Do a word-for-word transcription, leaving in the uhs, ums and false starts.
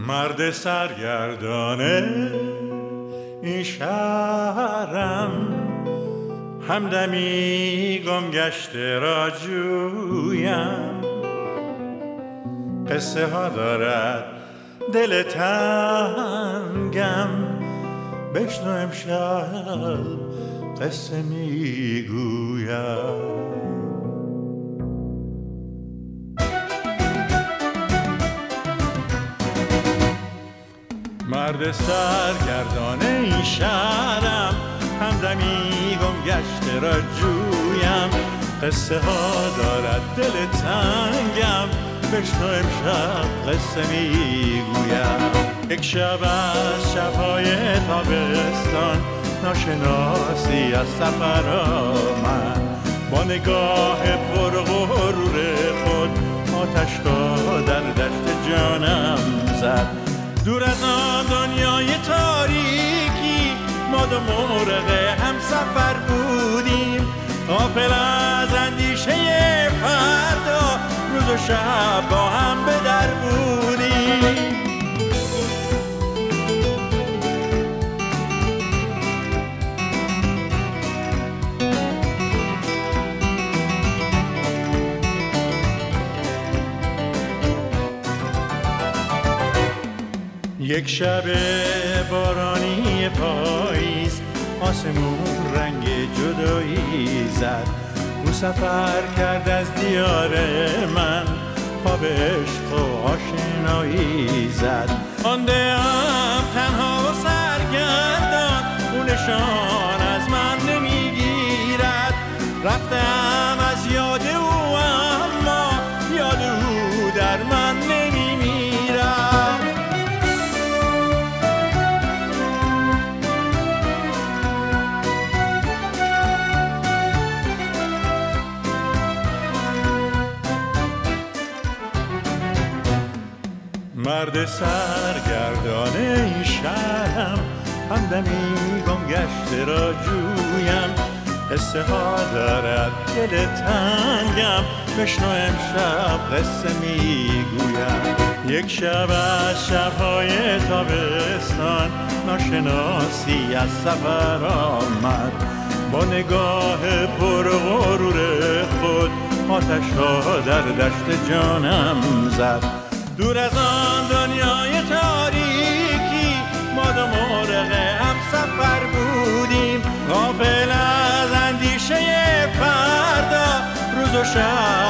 مرد سرگردانه این شهرم، همدمی گم گشته را جویم. قصه ها دارد دل تنگم، بشنو امشب قصه میگویم. مرد سرگردانه این شهرم، همدمی گم گشته را جویم. قصه ها دارد دل تنگم، بشنو امشب قصه میگویم. یک شب از شبهای تابستان، ناشناسی از سفر آمد. با نگاه پر غرور خود آتش را در دشت جانم زد. دور از آن دنیای تاریکی، ما دو مرغ هم سفر بودیم. غافل از اندیشه فردا، روز و شب با هم به در بودیم. یک شب بارانی پاییز، آسمون رنگ جدایی زد. او سفر کرد از دیار من، پا به عشق و آشنایی زد. مانده‌ام تنها و سرگردان، او نشان از من نمیگیرد. رفتم از یاد او، اما یاد او در من نمیمیرد. مرد سرگردانه این شهرم، همدمی گم گشته را جویم. قصه ها دارد دل تنگم، بشنو امشب قصه میگویم. یک شب از شبهای تابستان، ناشناسی از سفر آمد. با نگاه پر غرور خود آتش را در دشت جانم زد. دور از آن دنیای تاریکی، ما دو مرغ هم سفر بودیم. غافل از اندیشه فردا، روز و شب